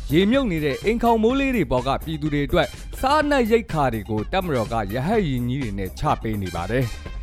ရေမြုပ်နေတဲ့အိမ်ခေါင်မိုးလေးတွေပေါ်ကပြည်သူတွေအတွက်စားနပ်ရိက္ခာတွေကိုတပ်မတော်ကရဟတ်ယာဉ်ကြီးတွေနဲ့ချပေးနေပါတယ်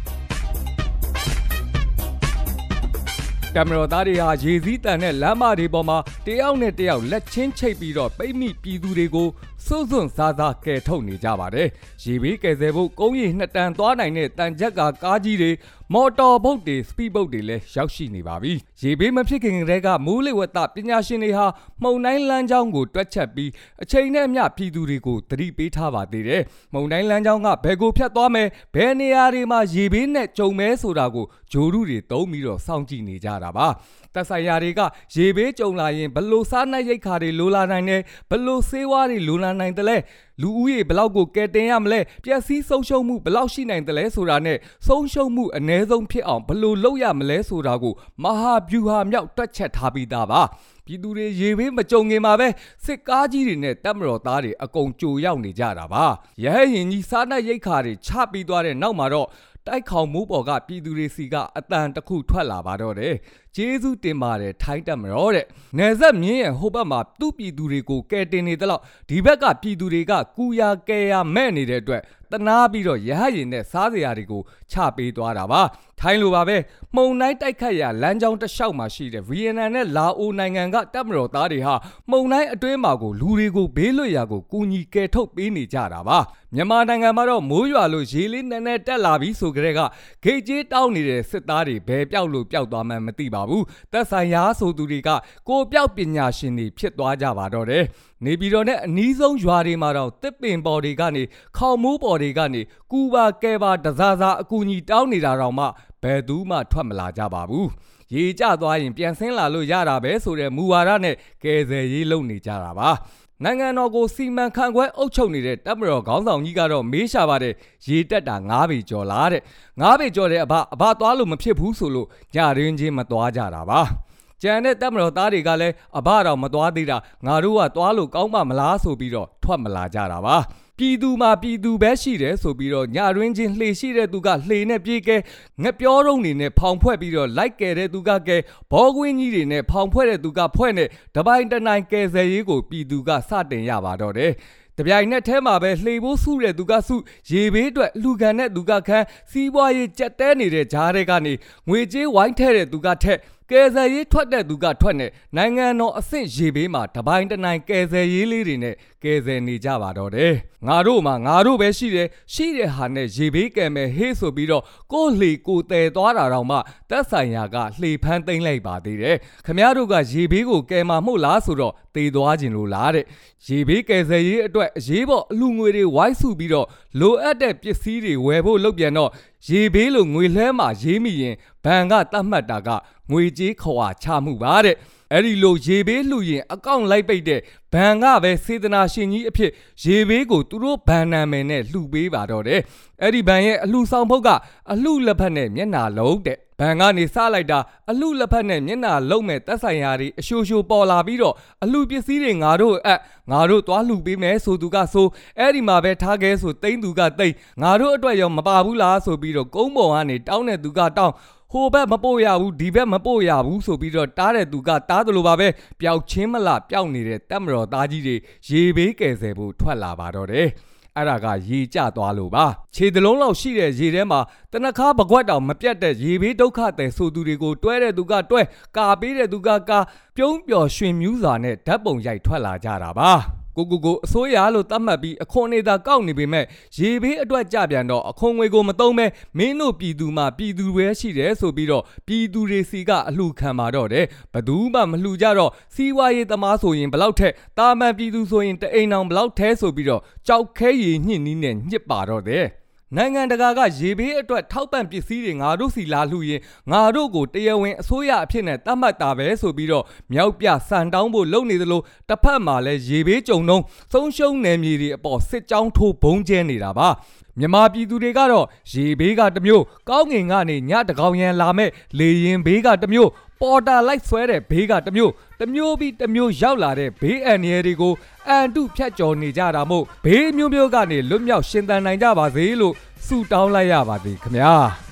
ကင်မရာသားတွေဟာရေစည်းတန်တဲ့လမ်းမတွေပေါ်မှာတယောက်နဲ့တယောက်လက်ချင်းချိတ်ပြီးတော့ပိတ်မိပြည်သူတွေကိုစွန့်စွန့်စားစားကယ်ထုတ်နေကြပါတယ်။ရေဘေးကယ်ဆယ်ဖို့ကုန်းရီ2တန်သွားနိုင်တဲ့တန်ချက်ကကားကြီးတွေမော်တော်ဘုတ်တွေစပီးဘုတ်တွေလည်းရောက်ရှိနေပါပြီ။ရေဘေးမဖြစ်ခင်ကတည်းကမိုးလေဝသပညာရှင်တွေဟာမှုန်တိုင်းလမ်းကြောင်းကိုတွက်ချက်ပြီးအချိန်နဲ့အမျှပြည်သူတွေကိုသတိပေးထားပါသေးတယ်။မှုန်တိုင်းလမ်းကြောင်းကဘယ်ကိုဖြတ်သွားမယ်ဘယ်နေရာတွေမှာရေဘေးနဲ့ကြုံမဲဆိုတာကိုဂျိုရုတွေသုံးပြီးတော့စောင့်ကြည့်နေကြတာပါသက်ဆိုင်ရာတွေကရေဘေးကြုံလာရင်ဘလို့စားနပ်ရိက္ခာတွေလိုလာနိုင်တယ်ဘလို့ဆေးဝါးတွေလိုလာနိုင်တယ်လဲလူဦးရေဘလောက်ကိုကယ်တင်ရမလဲပျက်စီးဆုံးရှုံးမှုဘလောက်ရှိနိုင်တယ်လဲဆိုတာနဲ့ဆုံးရှုံးမှုအ ਨੇ ဆုံးဖြစ်အောင်ဘလို့လုပ်ရမလဲဆိုတာကိုမဟာဗျူဟာမြောက်တွက်ချက်ထားပြီးသားပါပြည်သူတွေရေဘေးမကြုံခင်မှာပဲစစ်ကားကြီးတွေနဲ့တပ်မတော်သားတွေအကုန်ကြိုရောက်နေကြတာပါရဟရင်ကြီးစားနပ်ရိက္ခာတွေချပြီးသွားတဲ့နောက်မှာတော့တိုက်ခေါင်မိုးပေါ်ကပြည်သူတွေစီကအတန်တစ်ခုထွက်လာပါတော့တယ်ကျေးဇူးတင်ပါတယ်ထိုင်းတပ်မတော်တဲ့နယ်စပ်မြင်းရဲ့ဟိုဘက်မှာသူ့ပြည်သူတွေကိုကယ်တင်နေတယ်လို့ဒီဘက်ကပြည်သူတွေကကူယာကယ်ယာမဲ့နေတဲ့အတွက်တနာပြီးတော့ရဟရင်နဲ့စားစရာတွေကိုချပေးသွားတာပါထိုင်းလိုပါပဲမှုန်တိုင်းတိုက်ခတ်ရာလမ်းကြောင်းတစ်လျှောက်မှာရှိတဲ့ဗီယက်နမ်နဲ့လာအိုနိုင်ငံကတပ်မတော်သားတွေဟာမှုန်တိုင်းအတွင်းမှာကိုလူတွေကိုဘေးလွတ်ရာကိုကူညီကယ်ထုတ်ပေးနေကြတာပါမြန်မာနိုင်ငံမှာတော့မိုးရွာလို့ရေလေးနည်းနည်းတက်လာပြီးဆိုကြတဲ့ကဂိတ်ကြီးတောင်းနေတဲ့စစ်သားတွေဘယ်ပြောက်လို့ပျောက်သွားမှန်းမသိပါဘူးသက်ဆိုင်ရာဆိုသူတွေကကိုပြောက်ပညာရှင်တွေဖြစ်သွားကြပါတော့တယ်နေပြည်တော်နဲ့အနီးဆုံးရွာတွေမှာတော့တစ်ပင်ပေါ်တွေကနေခေါင်မိုးပေါ်တွေကနေကူပါကဲပါတစားစားအကူအညီတောင်းနေတာတော့မှဘယ်သူမှထွက်မလာကြပါဘူးရေကျသွားရင်ပြန်ဆင်းလာလို့ရတာပဲဆိုတဲ့မူဝါဒနဲ့ကယ်ဆယ်ရေးလုပ်နေကြတာပါနိုင်ငံတော်ကိုစီမံခန့်ခွဲအုပ်ချုပ်နေတဲ့တပ်မတော်ခေါင်းဆောင်ကြီးကတော့မေးရှာပါတယ်ရေတက်တာ9ပေကျော်လားတဲ့9ပေကျော်တဲ့အဘသွားလို့မဖြစ်ဘူးဆိုလို့ညရင်းချင်းမသွားကြတာပါကျန်တဲ့တပ်မတော်သားတွေကလည်းအဘတော်မသွားသေးတာငါတို့ကသွားလို့ကောင်းပါမလားဆိုပြီးတော့ထွက်မလာကြတာပါပြည်သူမှာပြည်သူပဲရှိတယ်ဆိုပြီးတော့ညရင်းချင်းလှေရှိတဲ့သူကလှေနဲ့ပြေးကဲငပြောတုံးတွေနဲ့ဖောင်ဖွဲ့ပြီးတော့လိုက်ကဲတဲ့သူကကဲဘောကွင်းကြီးတွေနဲ့ဖောင်ဖွဲ့တဲ့သူကဖွဲ့နဲ့တပိုင်းတနိုင်ကဲဆယ်ရေးကိုပြည်သူကစတင်ရပါတော့တယ်တပြိုင်နက်ထဲမှာပဲလှေဖို့စုတဲ့သူကစုရေဘေးအတွက်လူကန်တဲ့သူကခန်းစီးပွားရေးကြက်တဲနေတဲ့ဂျားတွေကနေငွေကြေးဝိုင်းထဲတဲ့သူကထက်ကယ်ဆယ်ရေးထွက်တဲ့သူကထွက်နဲ့နိုင်ငံတော်အဆင့်ရေဘေးမှာတပိုင်းတနိုင်ကယ်ဆယ်ရေးလေးတွေနဲ့ကယ်ဆယ်နေကြပါတော့တယ်ငါတို့မှာငါတို့ပဲရှိတဲ့ဟာနဲ့ရေဘေးကယ်မယ်ဟေးဆိုပြီးတော့ကိုလှေကိုတဲသွားတာတော့မှသက်ဆိုင်ရာကလှေဖမ်းသိမ်းလိုက်ပါသေးတယ်ခမရတို့ကရေဘေးကိုကယ်မှာမဟုတ်လားဆိုတော့တေသွားခြင်းလို့လားတဲ့ရေဘေးကယ်ဆယ်ရေးအတွက်အရေးပေါ်အလူငွေတွေဝိုင်းစုပြီးတော့လိုအပ်တဲ့ပစ္စည်းတွေဝယ်ဖို့လုပ်ပြန်တော့ရေဘေးလိုငွေလဲမှာရေးမိရင်ဘဏ်ကတတ်မှတ်တာကငွေကြေးခွာချမှုပါတဲ့အဲ့ဒီလိုရေဘေးလှူရင်အကောင့်လိုက်ပိတ်တဲ့ဘဏ်ကပဲစေတနာရှင်ကြီးအဖြစ်ရေဘေးကိုသူတို့ဘဏ်နာမည်နဲ့လှူပေးပါတော့တယ်အဲ့ဒီဘဏ်ရဲ့အလှူဆောင်ဖုတ်ကအလှူလက်ဖက်နဲ့မျက်နှာလုံးတဲ့ဘဏ်ကနေစလိုက်တာအလှလက်ဖက်နဲ့မျက်နှာလုံးမဲ့တက်ဆိုင်ရာတွေအရှိုးရှိုးပေါ်လာပြီးတော့အလှပစ္စည်းတွေငါတို့သွားလှူပေးမယ်ဆိုသူကဆိုအဲ့ဒီမှာပဲထားခဲ့ဆိုတိမ့်သူကတိမ့်ငါတို့အတွက်ရောမပါဘူးလားဆိုပြီးတော့ကုန်းပေါ်ကနေတောင်းတဲ့သူကတောင်းဟိုဘက်မပို့ရဘူးဒီဘက်မပို့ရဘူးဆိုပြီးတော့တားတဲ့သူကတားတယ်လို့ပါပဲပျောက်ချင်းမလားပျောက်နေတဲ့တပ်မတော်သားကြီးတွေရေဘေးကယ်ဆယ်ဖို့ထွက်လာပါတော့တယ်အဲ့ဒါကရေကျသွားလို့ပါခြေတလုံးလောက်ရှိတဲ့ရေထဲမှာတနခါပကွက်တောင်မပြတ်တဲ့ရေဘေးဒုက္ခတဲ့ဆိုသူတွေကိုတွဲတဲ့သူကတွဲကာပေးတဲ့သူကကာပြုံးပျော်ရွှင်မြူးစွာနဲ့ဓာတ်ပုံရိုက်ထွက်လာကြတာပါကိုအစိုးရလို့သတ်မှတ်ပြီးအခွန်နေတာကောက်နေပေမဲ့ရေဘေးအတွက်ကြပြန်တော့အခွန်ငွေကိုမသုံးပဲမင်းတို့ပြည်သူမှာပြည်သူပဲရှိတယ်ဆိုပြီးတော့ပြည်သူတွေစီကအလှခံပါတော့တယ်ဘသူမှမလှကြတော့စီးပွားရေးသမားဆိုရင်ဘလောက်ထက်တာမန်ပြည်သူဆိုရင်တအိမ်အောင်ဘလောက်ထဲဆိုပြီးတော့ကြောက်ခဲရည်ညှစ်နီးနဲ့ညစ်ပါတော့တယ်နိုင်ငံတကာကရေဘေးအတွက်ထောက်ပံ့ပစ္စည်းတွေငါတို့စီလာလှူရင်ငါတို့ကိုတရားဝင်အစိုးရအဖြစ်နဲ့သတ်မှတ်တာပဲဆိုပြီးတော့မြောက်ပြစံတောင်းဖို့လုပ်နေသလိုတစ်ဖက်မှာလည်းရေဘေးကြုံတော့ဆုံးရှုံးနယ်မြေတွေအပေါ်စစ်ကြောင်းထိုးဘုံကျဲနေတာပါမြန်မာပြည်သူတွေကတော့ရေဘေးကတစ်မျိုးကောင်းငင်ကနေညတကောင်ရန်လာမဲ့လေရင်ဘေးကတစ်မျိုးပေါ်တာလိုက်ဆွဲတဲ့ဘေးကတစ်မျိုးပြီးတစ်မျိုးရောက်လာတဲ့ဘေးအန္တရာယ်တွေကိုအန်တုဖြတ်ကျော်နေကြတာမို့ဘေးမျိုးကနေလွတ်မြောက်ရှင်သန်နိုင်ကြပါစေလို့ဆုတောင်းလိုက်ရပါသည်ခင်ဗျာ